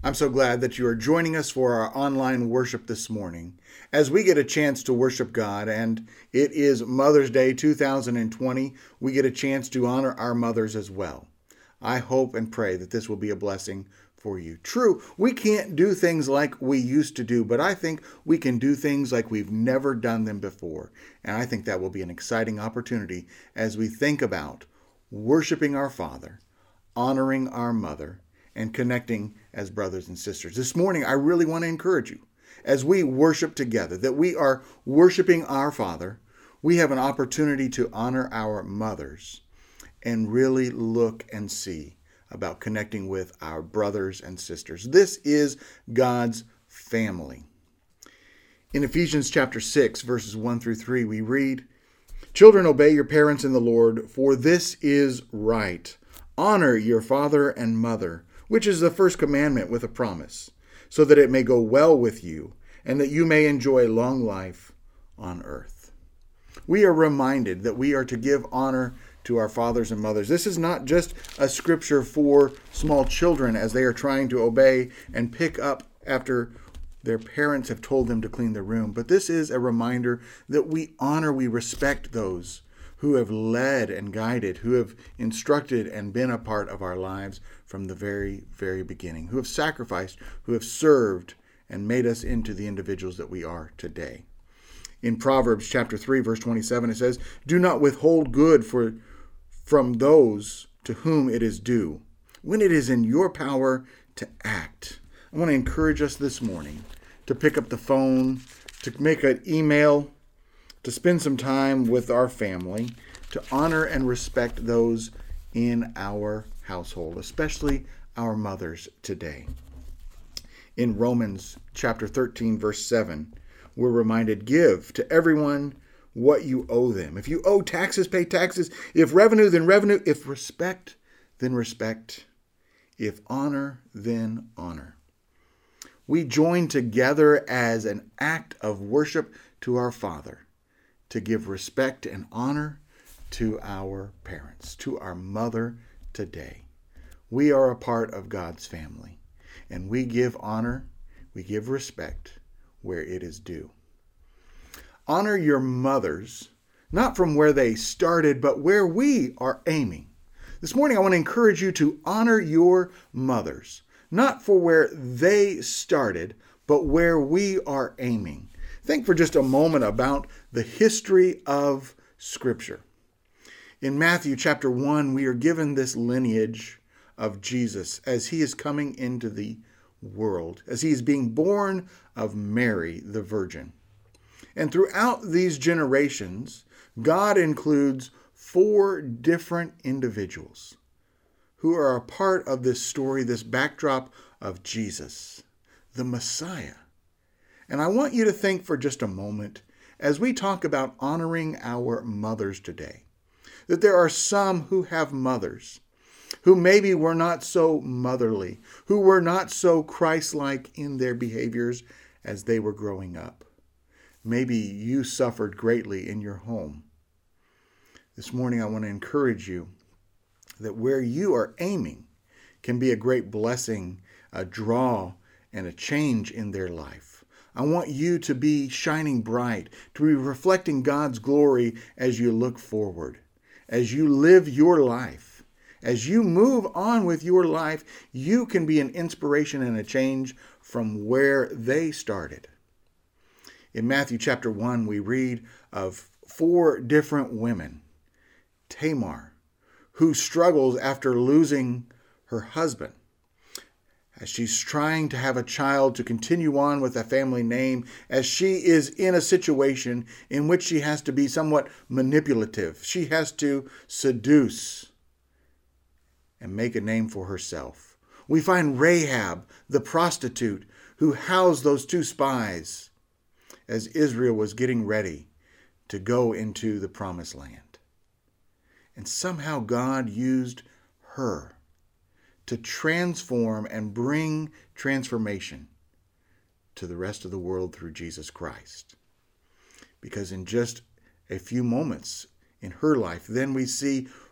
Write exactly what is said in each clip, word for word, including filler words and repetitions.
I'm so glad that you are joining us for our online worship this morning as we get a chance to worship God, and it is Mother's Day two thousand twenty. We get a chance to honor our mothers as well. I hope and pray that this will be a blessing for you. True, we can't do things like we used to do, but I think we can do things like we've never done them before. And I think that will be an exciting opportunity as we think about worshiping our Father, honoring our mother, and connecting as brothers and sisters. This morning, I really want to encourage you, as we worship together, that we are worshiping our Father. We have an opportunity to honor our mothers and really look and see about connecting with our brothers and sisters. This is God's family. In Ephesians chapter six, verses one through three, we read, "Children, obey your parents in the Lord, for this is right. Honor your father and mother, which is the first commandment with a promise, so that it may go well with you, and that you may enjoy long life on earth." We are reminded that we are to give honor to our fathers and mothers. This is not just a scripture for small children as they are trying to obey and pick up after their parents have told them to clean their room, but this is a reminder that we honor, we respect those who have led and guided, who have instructed and been a part of our lives from the very, very beginning, who have sacrificed, who have served, and made us into the individuals that we are today. In Proverbs chapter three, verse twenty-seven, it says, "Do not withhold good for, from those to whom it is due, when it is in your power to act." I want to encourage us this morning to pick up the phone, to make an email, to spend some time with our family, to honor and respect those in our household, especially our mothers today. In Romans chapter thirteen, verse seven, we're reminded, "Give to everyone what you owe them. If you owe taxes, pay taxes. If revenue, then revenue. If respect, then respect. If honor, then honor." We join together as an act of worship to our Father, to give respect and honor to our parents, to our mother today. We are a part of God's family, and we give honor, we give respect where it is due. Honor your mothers, not from where they started, but where we are aiming. This morning, I want to encourage you to honor your mothers, not for where they started, but where we are aiming. Think for just a moment about the history of Scripture. In Matthew chapter one, we are given this lineage of Jesus as he is coming into the world, as he is being born of Mary, the Virgin. And throughout these generations, God includes four different individuals who are a part of this story, this backdrop of Jesus, the Messiah. And I want you to think for just a moment, as we talk about honoring our mothers today, that there are some who have mothers who maybe were not so motherly, who were not so Christ-like in their behaviors as they were growing up. Maybe you suffered greatly in your home. This morning, I want to encourage you that where you are aiming can be a great blessing, a draw, and a change in their life. I want you to be shining bright, to be reflecting God's glory as you look forward, as you live your life. As you move on with your life, you can be an inspiration and a change from where they started. In Matthew chapter one, we read of four different women. Tamar, who struggles after losing her husband, as she's trying to have a child to continue on with a family name, as she is in a situation in which she has to be somewhat manipulative. She has to seduce and make a name for herself. We find Rahab, the prostitute, who housed those two spies as Israel was getting ready to go into the promised land. And somehow God used her to transform and bring transformation to the rest of the world through Jesus Christ. Because in just a few moments in her life, then we see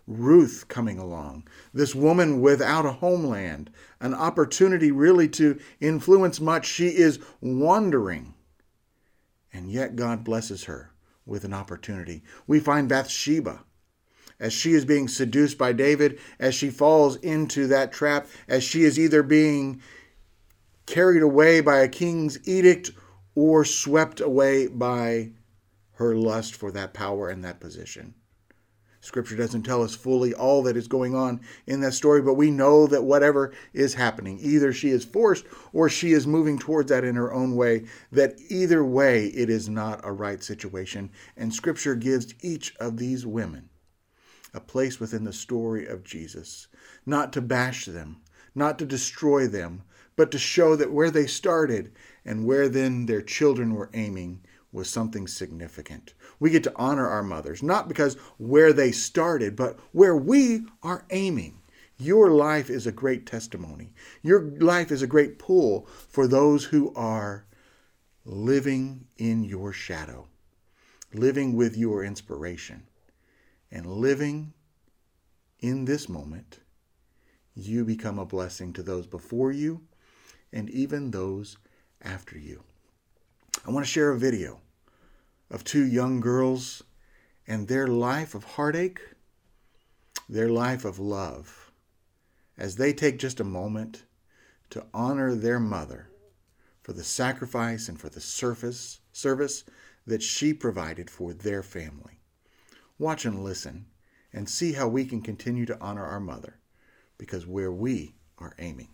Ruth coming along, this woman without a homeland, an opportunity really to influence much. She is wandering, and yet God blesses her with an opportunity. We find Bathsheba, as she is being seduced by David, as she falls into that trap, as she is either being carried away by a king's edict or swept away by her lust for that power and that position. Scripture doesn't tell us fully all that is going on in that story, but we know that whatever is happening, either she is forced or she is moving towards that in her own way, that either way it is not a right situation. And Scripture gives each of these women a place within the story of Jesus, not to bash them, not to destroy them, but to show that where they started and where then their children were aiming was something significant. We get to honor our mothers, not because where they started, but where we are aiming. Your life is a great testimony. Your life is a great pull for those who are living in your shadow, living with your inspiration, and living in this moment. You become a blessing to those before you and even those after you. I want to share a video of two young girls and their life of heartache, their life of love, as they take just a moment to honor their mother for the sacrifice and for the service, service that she provided for their family. Watch and listen and see how we can continue to honor our mother, because where we are aiming.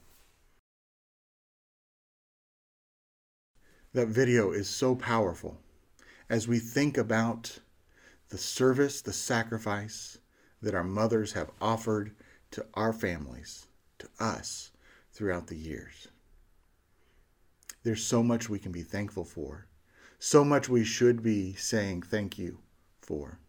That video is so powerful as we think about the service, the sacrifice that our mothers have offered to our families, to us throughout the years. There's so much we can be thankful for, so much we should be saying thank you for.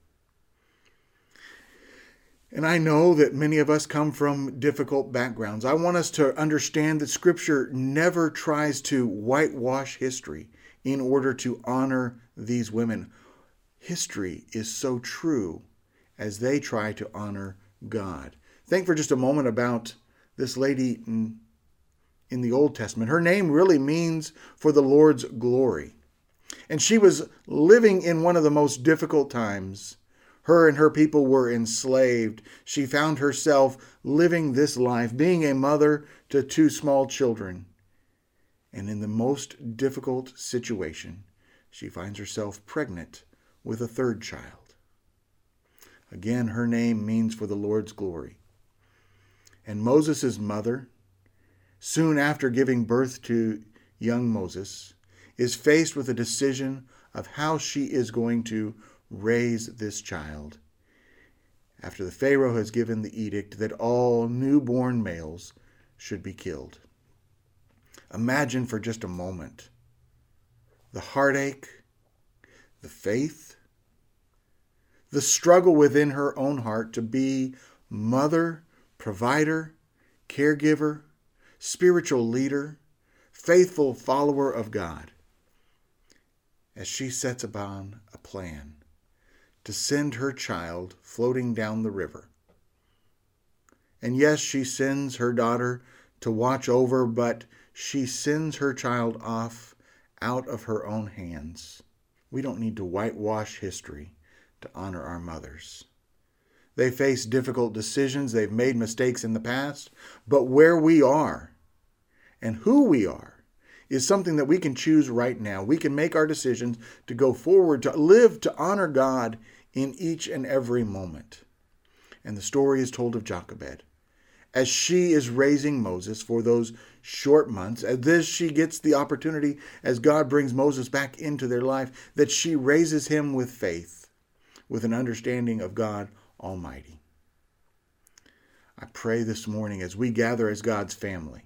And I know that many of us come from difficult backgrounds. I want us to understand that Scripture never tries to whitewash history in order to honor these women. History is so true as they try to honor God. Think for just a moment about this lady in, in the Old Testament. Her name really means for the Lord's glory. And she was living in one of the most difficult times. Her and her people were enslaved. She found herself living this life, being a mother to two small children. And in the most difficult situation, she finds herself pregnant with a third child. Again, her name means for the Lord's glory. And Moses' mother, soon after giving birth to young Moses, is faced with a decision of how she is going to raise this child after the Pharaoh has given the edict that all newborn males should be killed. Imagine for just a moment the heartache, the faith, the struggle within her own heart to be mother, provider, caregiver, spiritual leader, faithful follower of God, as she sets upon a plan to send her child floating down the river. And yes, she sends her daughter to watch over, but she sends her child off out of her own hands. We don't need to whitewash history to honor our mothers. They face difficult decisions. They've made mistakes in the past. But where we are and who we are is something that we can choose right now. We can make our decisions to go forward, to live, to honor God in each and every moment. And the story is told of Jochebed, as she is raising Moses for those short months, as this she gets the opportunity, as God brings Moses back into their life, that she raises him with faith, with an understanding of God Almighty. I pray this morning as we gather as God's family,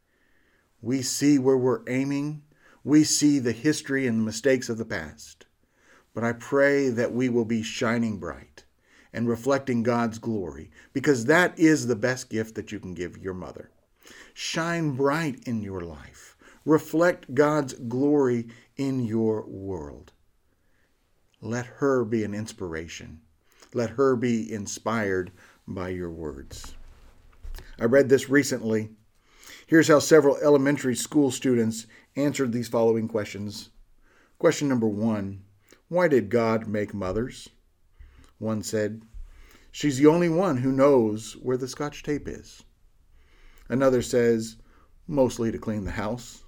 we see where we're aiming. We see the history and the mistakes of the past. But I pray that we will be shining bright and reflecting God's glory, because that is the best gift that you can give your mother. Shine bright in your life. Reflect God's glory in your world. Let her be an inspiration. Let her be inspired by your words. I read this recently. Here's how several elementary school students answered these following questions. Question number one, why did God make mothers? One said, she's the only one who knows where the Scotch tape is. Another says, mostly to clean the house.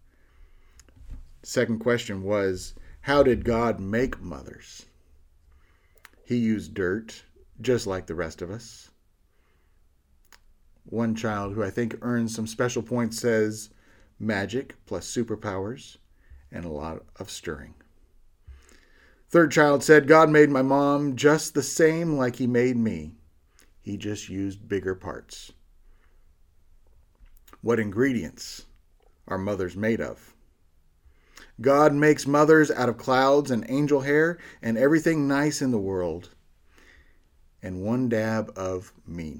Second question was, how did God make mothers? He used dirt, just like the rest of us. One child who I think earns some special points says, magic plus superpowers and a lot of stirring. Third child said, God made my mom just the same like he made me. He just used bigger parts. What ingredients are mothers made of? God makes mothers out of clouds and angel hair and everything nice in the world. And one dab of mean.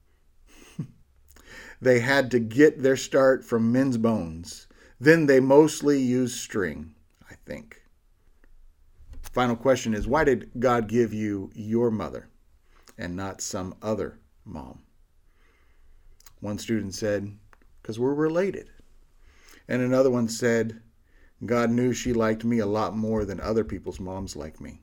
They had to get their start from men's bones. Then they mostly used string, I think. Final question is, why did God give you your mother and not some other mom? One student said, because we're related. And another one said, God knew she liked me a lot more than other people's moms like me.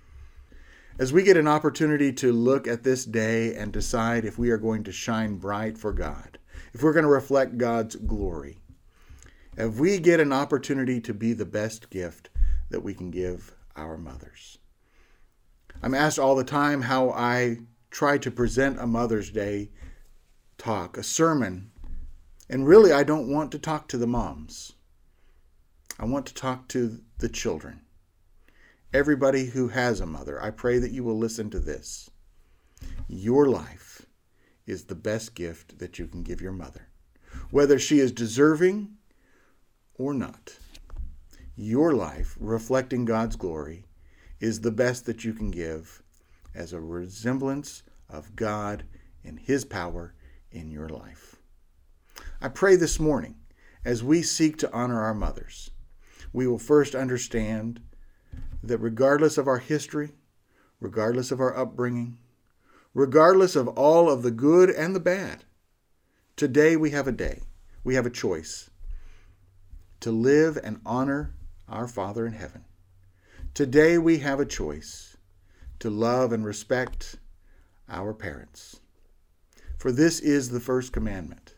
As we get an opportunity to look at this day and decide if we are going to shine bright for God, if we're going to reflect God's glory, if we get an opportunity to be the best gift that we can give our mothers. I'm asked all the time how I try to present a Mother's Day talk, a sermon, and really I don't want to talk to the moms. I want to talk to the children. Everybody who has a mother, I pray that you will listen to this. Your life is the best gift that you can give your mother, whether she is deserving or not. Your life, reflecting God's glory, is the best that you can give as a resemblance of God and His power in your life. I pray this morning, as we seek to honor our mothers, we will first understand that regardless of our history, regardless of our upbringing, regardless of all of the good and the bad, today we have a day, we have a choice to live and honor our Father in heaven. Today we have a choice to love and respect our parents. For this is the first commandment.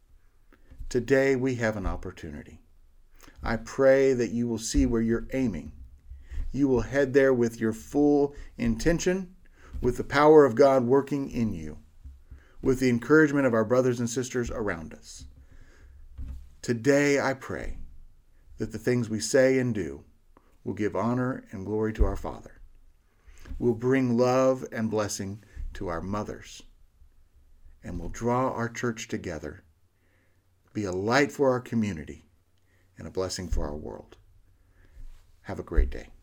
Today we have an opportunity. I pray that you will see where you're aiming. You will head there with your full intention, with the power of God working in you, with the encouragement of our brothers and sisters around us. Today I pray that the things we say and do will give honor and glory to our Father, will bring love and blessing to our mothers, and will draw our church together, be a light for our community, and a blessing for our world. Have a great day.